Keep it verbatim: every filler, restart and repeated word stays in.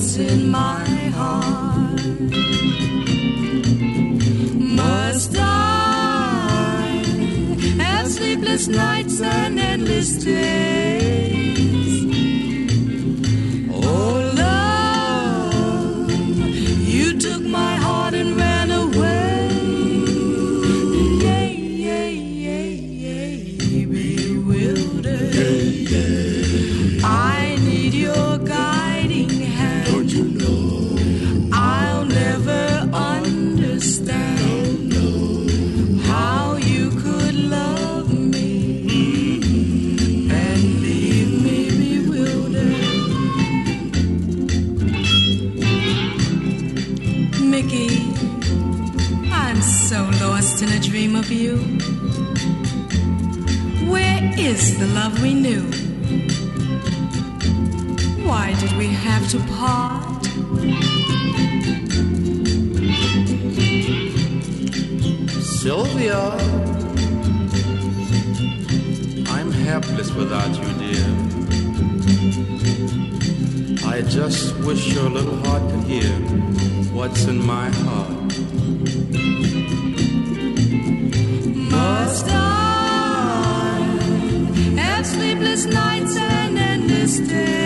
what's in my heart. Must I have sleepless nights and endless days? Oh love, you took my heart and ran away. Yeah, yeah, yeah, yeah, bewildered. Yeah, yeah. I need your guiding hand. Don't you know? I'll never understand no, no. How you could love me mm-hmm. and leave me bewildered. Mickey, I'm so lost in a dream of you. Where is the love we knew? Why did we have to part? Sylvia, I'm helpless without you, dear. I just wish your little heart could hear what's in my heart. Must I have sleepless nights and endless days?